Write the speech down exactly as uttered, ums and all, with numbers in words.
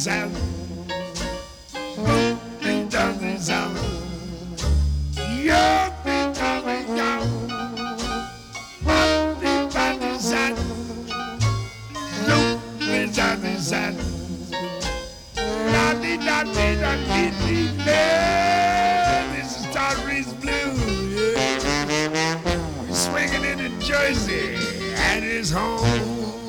sound. Boom, down the sound. Yo, down the sound. Body, body, sound. Loop, down the sound. La, di, da, di, da, di, di, da. This is Tyrese Blue, yeah. Swinging into Jersey at his home.